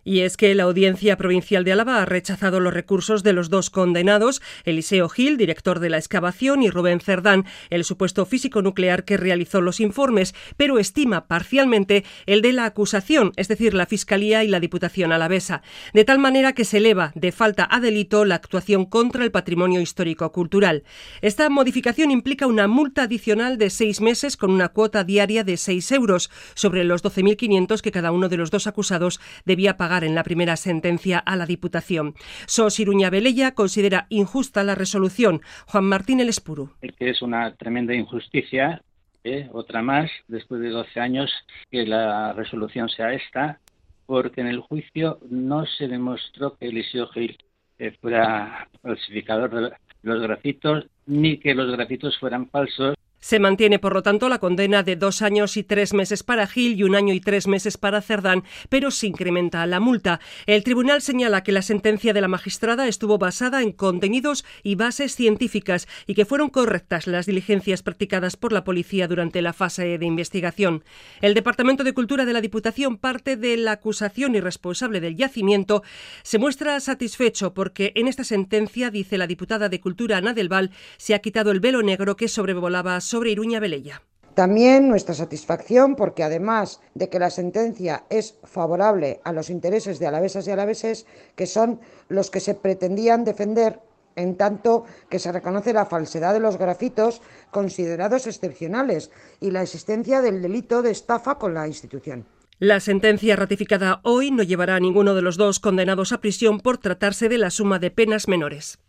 Y es que la Audiencia Provincial de Álava ha rechazado los recursos de los dos condenados, Eliseo Gil, director de la excavación, y Rubén Cerdán, el supuesto físico nuclear que realizó los informes, pero estima parcialmente el de la acusación, es decir, la Fiscalía y la Diputación alavesa, de tal manera que se eleva de falta a delito la actuación contra el patrimonio histórico-cultural. Esta modificación implica una multa adicional de 6 meses con una cuota diaria de 6 euros sobre los 12.500 que cada uno de los dos acusados debía pagar en la primera sentencia a la Diputación. SOS Iruña Velella considera injusta la resolución. Juan Martín El Espuru. Que es una tremenda injusticia, otra más, después de 12 años, que la resolución sea esta, porque en el juicio no se demostró que Eliseo Gil fuera falsificador de los grafitos, ni que los grafitos fueran falsos. Se mantiene, por lo tanto, la condena de 2 años y 3 meses para Gil y 1 año y 3 meses para Cerdán, pero se incrementa la multa. El tribunal señala que la sentencia de la magistrada estuvo basada en contenidos y bases científicas y que fueron correctas las diligencias practicadas por la policía durante la fase de investigación. El Departamento de Cultura de la Diputación, parte de la acusación y responsable del yacimiento, se muestra satisfecho porque en esta sentencia, dice la diputada de Cultura Ana del Val, se ha quitado el velo negro que sobrevolaba sobre Iruña Velella. También nuestra satisfacción porque además de que la sentencia es favorable a los intereses de alavesas y alaveses, que son los que se pretendían defender, en tanto que se reconoce la falsedad de los grafitos considerados excepcionales y la existencia del delito de estafa con la institución. La sentencia ratificada hoy no llevará a ninguno de los dos condenados a prisión por tratarse de la suma de penas menores.